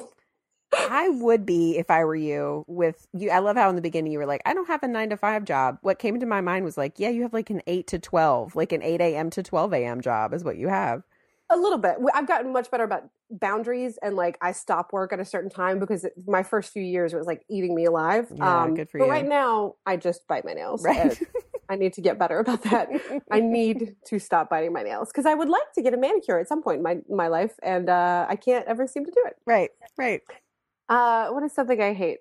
I would be if I were you with you. I love how in the beginning you were like, I don't have a nine to five job. What came into my mind was like, yeah, you have like an eight to twelve, like an eight a.m. to twelve a.m. job is what you have. A little bit. I've gotten much better about boundaries and like I stop work at a certain time because it, my first few years it was like eating me alive. Yeah, um, good for but you. Right now I just bite my nails. Right. I need to get better about that. I need to stop biting my nails because I would like to get a manicure at some point in my, my life and uh, I can't ever seem to do it. Right, right. Uh, what is something I hate?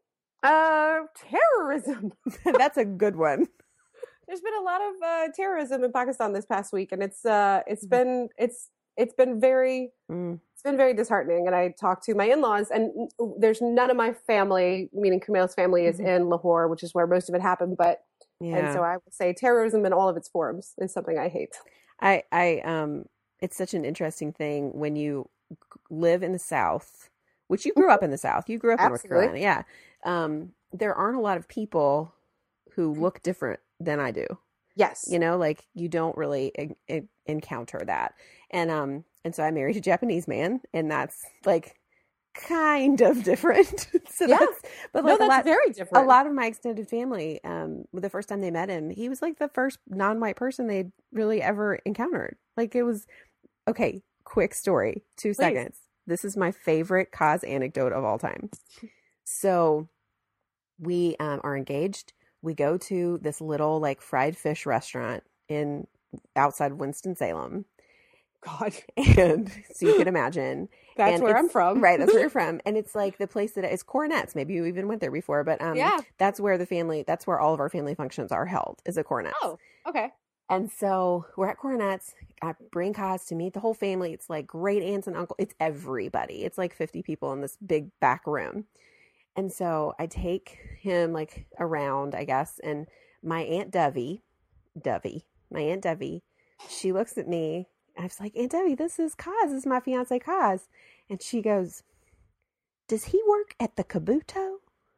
Uh, terrorism. That's a good one. There's been a lot of uh, terrorism in Pakistan this past week, and it's uh, it's been it's it's been very mm. it's been very disheartening. And I talked to my in-laws, and there's none of my family, meaning Kumail's family, is mm-hmm. in Lahore, which is where most of it happened. But yeah. And so I would say terrorism in all of its forms is something I hate. I I um, it's such an interesting thing when you live in the South. Which you grew up in the South. You grew up Absolutely. in North Carolina. Yeah. Um, there aren't a lot of people who look different than I do. Yes. You know, like you don't really e- e- encounter that. And, um, and so I married a Japanese man and that's like kind of different. so yeah. That's, but like no, that's a lot, very different. A lot of my extended family, um, the first time they met him, he was like the first non-white person they'd really ever encountered. Like it was, okay, quick story, two Please. seconds. This is my favorite Kaz anecdote of all time. So we um, are engaged. We go to this little like fried fish restaurant in outside Winston-Salem. God. And so you can imagine. That's and where I'm from. Right. That's where you're from. And it's like the place that is Coronets. Maybe you even went there before, but um, yeah. that's where the family, that's where all of our family functions are held is at Coronets. Oh, okay. And so we're at Coronets. I bring Kaz to meet the whole family. It's like great aunts and uncle. It's everybody. It's like fifty people in this big back room. And so I take him like around, I guess. And my Aunt Dovey, Dovey, my Aunt Dovey, she looks at me. I was like, Aunt Dovey, this is Kaz. This is my fiance Kaz. And she goes, does he work at the Kabuto?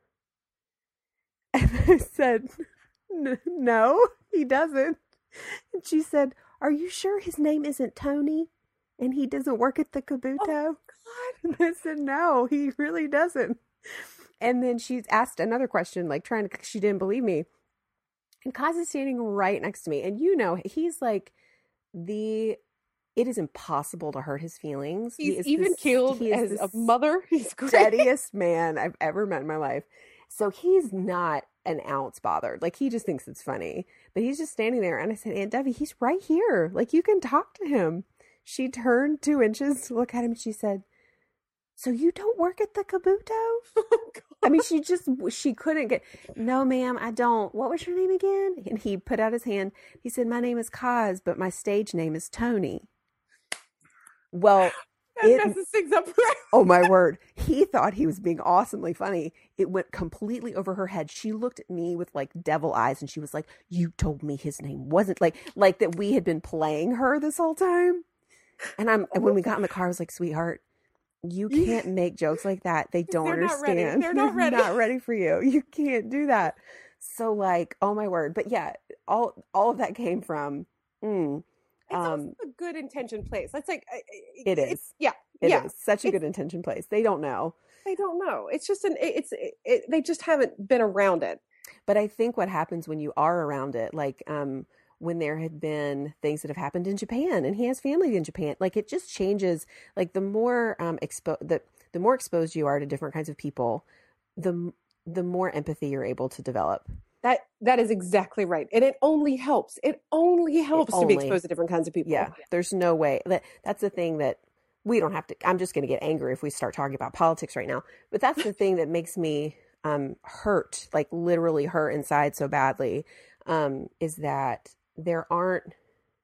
And I said, no, he doesn't. And she said, are you sure his name isn't Tony and he doesn't work at the Kabuto? Oh, God. And I said, no, he really doesn't. And then she asked another question, like trying to, she didn't believe me. And Kaz is standing right next to me. And you know, he's like the, it is impossible to hurt his feelings. He's he even this, killed he as a mother. He's great. Steadiest man I've ever met in my life. So he's not an ounce bothered. Like he just thinks it's funny, but he's just standing there. And I said, Aunt Debbie, he's right here. Like you can talk to him. She turned two inches to look at him. And she said, so you don't work at the Kabuto? Oh, I mean, she just, she couldn't get, no, ma'am, I don't. What was your name again? And he put out his hand. He said, my name is Kaz, but my stage name is Tony. Well, that it, messes things up right. Oh my word. He thought he was being awesomely funny. It went completely over her head. She looked at me with like devil eyes and she was like, you told me his name wasn't like, like that we had been playing her this whole time. And I'm, and when we got in the car, I was like, sweetheart, you can't make jokes like that. They don't They're understand. Not ready. They're not ready. They're not ready for you. You can't do that. So like, oh my word. But yeah, all, all of that came from Mm. It's Um, also a good intention place. That's like uh, It it's, is. Yeah, It yeah. is such a It's- good intention place. They don't know. They don't know. It's just an. It's it, it, they just haven't been around it. But I think what happens when you are around it, like um, when there had been things that have happened in Japan, and he has family in Japan, like it just changes. Like the more um, expo- the the more exposed you are to different kinds of people, the the more empathy you're able to develop. That that is exactly right, and it only helps. It only helps to be only- exposed to different kinds of people. Yeah, there's no way that that's the thing that we don't have to. I'm just going to get angry if we start talking about politics right now. But that's the thing that makes me um, hurt, like literally hurt inside so badly, um, is that there aren't,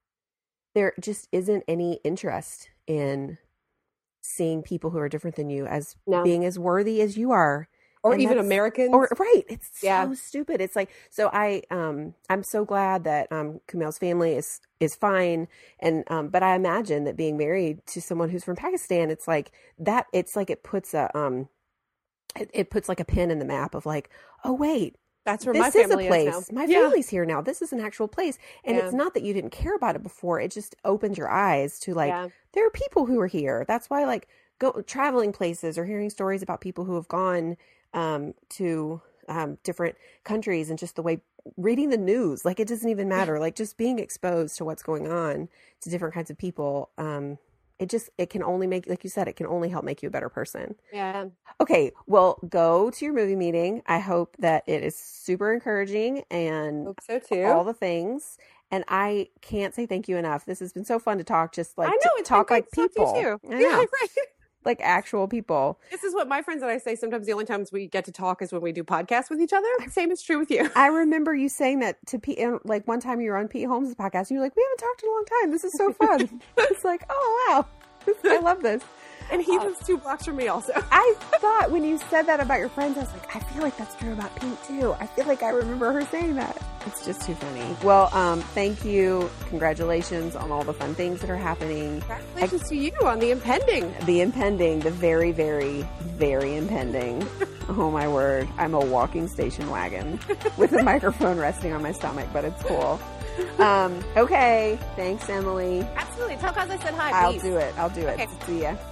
there just isn't any interest in seeing people who are different than you as No. being as worthy as you are. or And even that's- Americans. Or right, it's Yeah. so stupid. It's like so. I um I'm so glad that um Kumail's family is is fine, and um but I imagine that being married to someone who's from Pakistan, it's like that. It's like it puts a um it, it puts like a pin in the map of like, oh wait, That's where this my is a family place. is now. My Yeah. family's here now. This is an actual place, and Yeah. it's not that you didn't care about it before. It just opened your eyes to like Yeah. there are people who are here. That's why like go traveling places or hearing stories about people who have gone um, to um, different countries, and just the way reading the news, like it doesn't even matter. Like just being exposed to what's going on to different kinds of people. Um, it just, it can only make, like you said, it can only help make you a better person. Yeah. Okay. Well, go to your movie meeting. I hope that it is super encouraging and Hope so too. all the things. And I can't say thank you enough. This has been so fun to talk, just like I know to it's talk been like great to people. talk to you too. I Yeah, know. right. Like actual people. This is what my friends and I say. Sometimes the only times we get to talk is when we do podcasts with each other. Same is true with you. I remember you saying that to Pete, and, like one time you were on Pete Holmes' podcast, and you're like, we haven't talked in a long time. This is so fun. It's like, oh, wow. I love this. And he Uh, lives two blocks from me also. I thought when you said that about your friends, I was like, I feel like that's true about Pete too. I feel like I remember her saying that. It's just too funny. Well, um, thank you. Congratulations on all the fun things that are happening. Congratulations to you on the impending. The impending, the very, very, very impending. Oh my word. I'm a walking station wagon with a microphone resting on my stomach, but it's cool. Um, okay. Thanks, Emily. Absolutely. Tell Cause I said hi, I'll please. do it. I'll do it. Okay. See ya.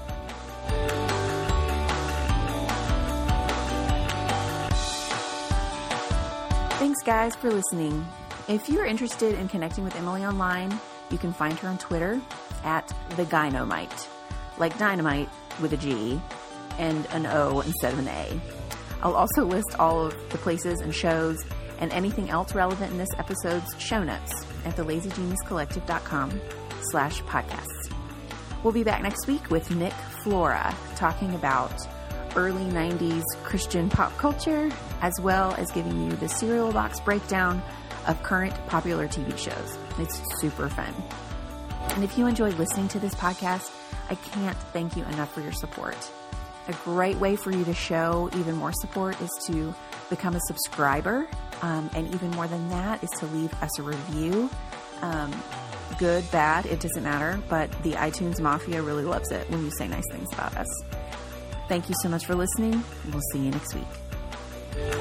Thanks, guys, for listening. If you're interested in connecting with Emily online, you can find her on Twitter at the Gynomite, like dynamite with a G and an O instead of an A. I'll also list all of the places and shows and anything else relevant in this episode's show notes at the lazy genius collective dot com slash podcasts. We'll be back next week with Nick Flora talking about early nineties Christian pop culture, as well as giving you the cereal box breakdown of current popular T V shows. It's super fun. And if you enjoyed listening to this podcast, I can't thank you enough for your support. A great way for you to show even more support is to become a subscriber. Um, and even more than that is to leave us a review. Um, good, bad, it doesn't matter. But the iTunes Mafia really loves it when you say nice things about us. Thank you so much for listening. We'll see you next week.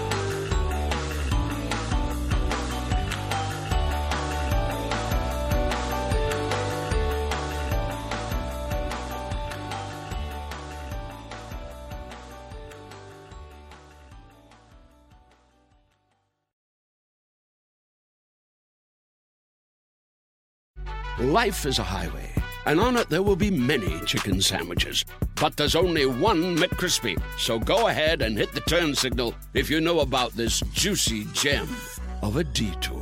Life is a highway, and on it there will be many chicken sandwiches. But there's only one McCrispy. So go ahead and hit the turn signal if you know about this juicy gem of a detour.